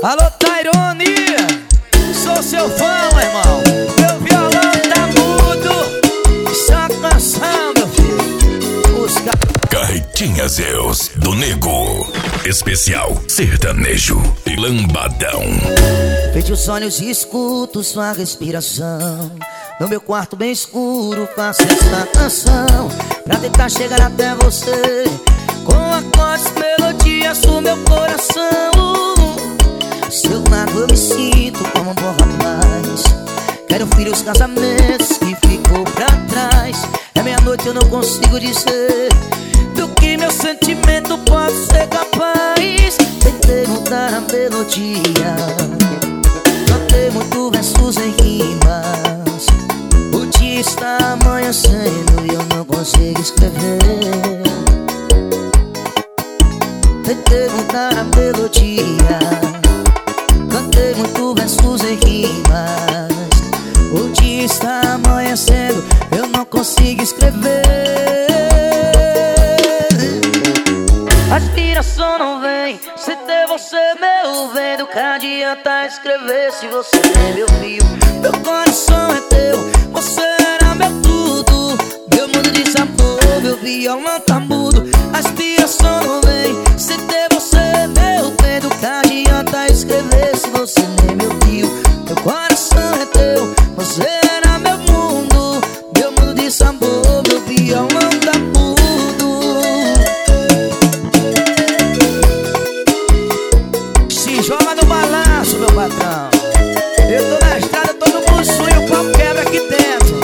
Alô, Tairone, sou seu fã, meu irmão. Meu violão tá mudo, só canção, meu filho. Busca Carretinha Zeus do Nego, especial sertanejo e lambadão. Vejo sonhos e escuto sua respiração. No meu quarto bem escuro faço essa canção pra tentar chegar até você. Com acordes, melodias do meu coração. Seu lado eu me sinto como um bom rapaz. Quero filhos, casamentos que ficou pra trás. É meia-noite eu não consigo dizer do que meu sentimento pode ser capaz. Tentei mudar a melodia, cantei muito versos em rimas. O dia está amanhecendo e eu não consigo escrever. Tentei mudar a melodia, cantei muito versos em rimas. O dia está amanhecendo, eu não consigo escrever. A inspiração não vem sem ter você, meu bem. Do que adianta escrever se você nem me ouviu? Meu coração é teu, você era meu tudo. Meu mundo de sabor, meu violão tá mudo. A inspiração não vem sem ter você, meu bem. Do que adianta escrever se você nem me ouviu? Meu coração é teu, você era meu mundo. Meu mundo de sabor, meu violão tá mudo. Se joga no balanço, meu patrão. Eu tô na estrada, todo mundo sonha, o pau quebra aqui dentro.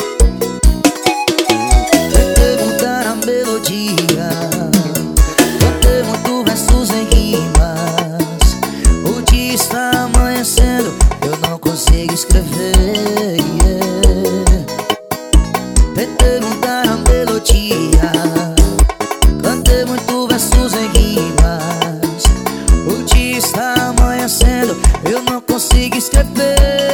Tentei mudar a melodia, cantei muito versos em rimas. O dia está amanhecendo, eu não consigo escrever, yeah. Tentei mudar a melodia, cantei muito versos em rimas. O dia está amanhecendo, eu não consigo escrever,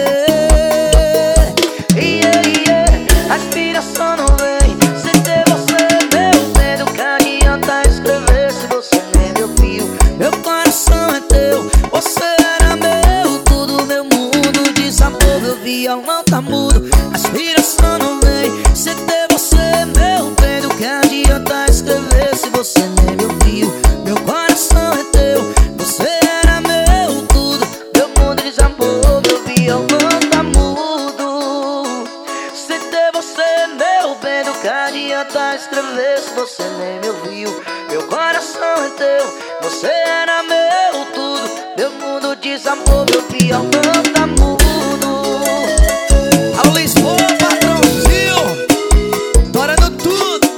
yeah, yeah. A inspiração não vem sem ter você, meu bem. Do que adianta escrever se você nem me ouviu? Meu coração é teu, você era meu tudo. Meu mundo de sabor, meu violão tá mudo. A inspiração não vem sem ter você, meu bem. Do que adianta escrever se você nem me ouviu? Meu coração é teu, você era meu tudo. Meu mundo de sabor, meu violão tá mudo. Sem ter você, meu bem. Do que adianta escrever se você nem me ouviu? Meu coração é teu, você era meu tudo. Meu mundo de sabor, meu violão tá mudo. Alô, Lisboa, patrãozinho, torando tudo.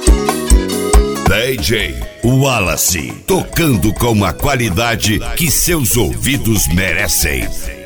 DJ Wallace, tocando com a qualidade que seus ouvidos merecem.